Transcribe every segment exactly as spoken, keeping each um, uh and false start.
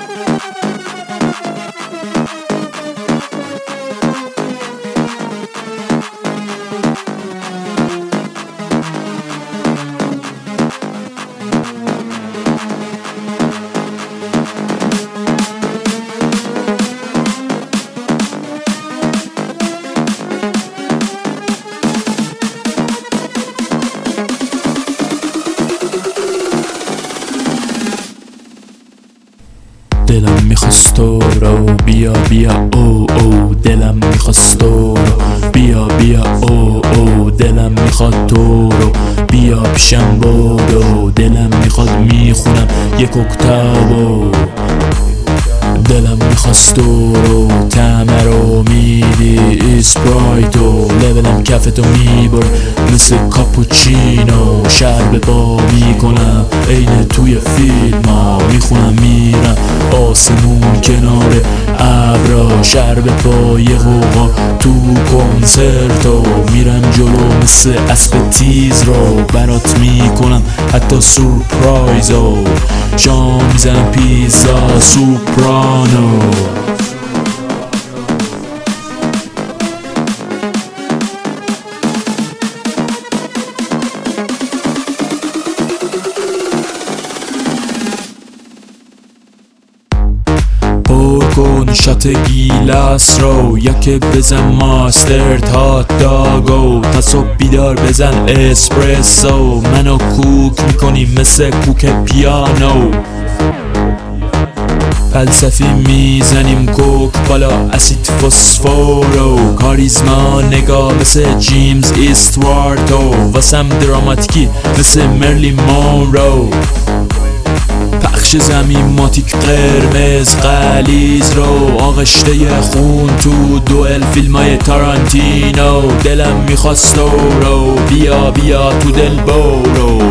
دلم میخواست تو رو بیا بیا او او دلم میخواست تو رو بیا بیا او او دلم میخواد تو رو بیا پیشم برو دلم میخواد میخونم یک اکتابو دلم میخواست تو رو طعمه رو میدی اسپرایتو لولم کفتو میبر مثل کاپوچینو شرب با میکنم عین توی فیلم ها میخونم میرم آسمون کنار ابرا شرب پای غوغا تو کنسرتو میرم جلو مثل اسب تیز رو برات میکنم حتی سورپرایزو شام میزنم پیزا سوپرانو کن شات گیلاس رو یکی بزن ماسترد هات داگو تا صبح بیدار بزن اسپرسو منو کوک میکنی مثل کوک پیانو فلسفی میزنیم کوک بالا اسید فسفورو کاریزما نگاه مثل جیمز ایستواردو واسم دراماتیکی مثل مرلی مونرو پخش زمین ماتیک قرمز قلیز رو آغشته خون تو دوئل فیلمای تارانتینو دلم میخواست تو رو بیا بیا تو دل برو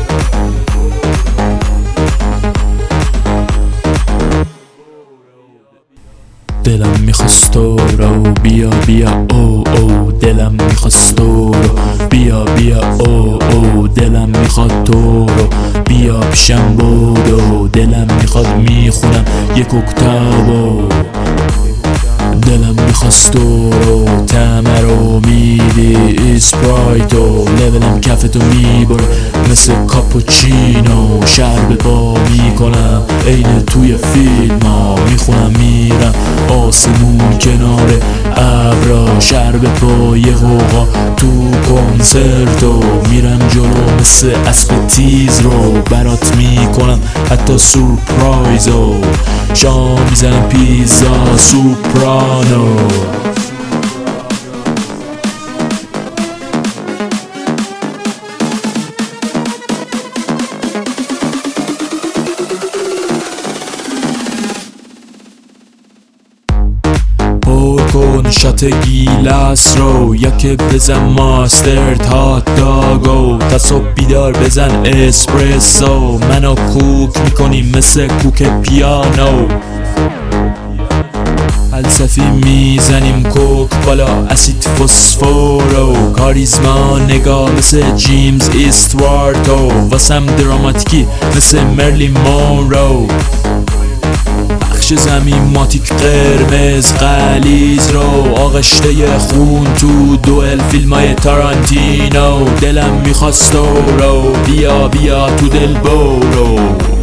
دلم میخواست تو رو بیا بیا او او دلم میخواست تو رو بیا بیا او او دلم میخواد تو رو بیا پیشم برو دلم میخواد میخونم یک اکتابو دلم میخواست تو رو طعمه رو میدی اسپرایتو لولم کفتو میبر مثل کاپوچینو شرب با میکنم عین توی فیلم ها میخونم میرم آسمون کنار ابرا شرب پای غوغا تو کنسرتو میرم جلو مثل اسب تیز رو برات میکنم حتی سورپرایزو شام میزنم پیزا سوپرانو کن شات گیلاس رو یکی بزن ماسترد هات داگو تا صبح بیدار بزن اسپرسو منو کوک میکنی مثل کوک پیانو فلسفی میزنیم کوک بالا اسید فسفورو کاریزما نگاه مثل جیمز ایستواردو واسم دراماتیکی مثل مرلی مونرو پخش زمین ماتیک قرمز قلیز رو آغشته خون تو دوئل فیلمای تارانتینو دلم میخواست تو رو بیا بیا تو دل برو